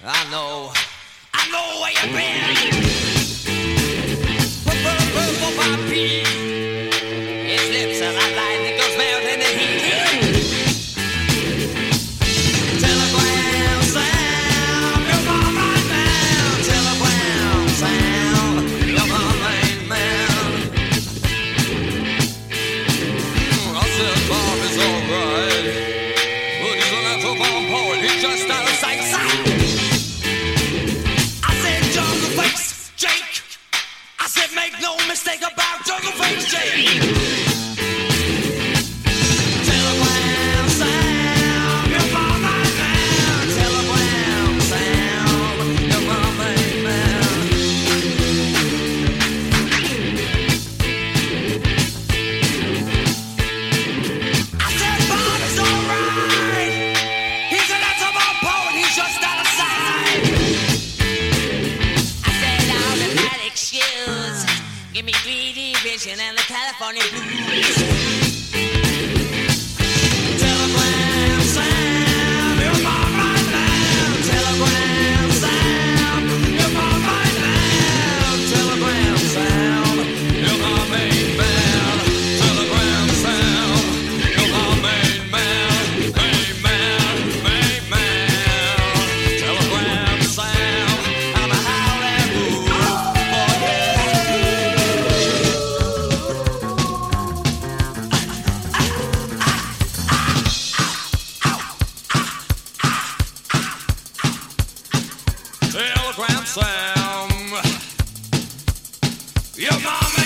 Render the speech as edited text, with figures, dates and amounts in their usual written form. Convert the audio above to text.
I know where you've been. Purple by Pete. His lips are like lightning, goes melting in the heat. Telegram sound, you're my right man. Telegram sound, you're my main man. I said Bob is alright, but he's a natural born poet. He's just out of sight. Make no mistake about Jungle Face Jake. Telegram sound, you're my main man. Telegram sound, you're my main man. I said Bob is alright. He's a natural poet, he's just out of sight. I said all the panic shoes. Give me 3D vision and the California blues. Telegram sound, you're my right man. Telegram sound, you're my right man. Telegram sound, you're my main man. Telegram sound, you're my main man. Main man, main man. Telegram sound, I'm a howling move. Telegram sound, your mama.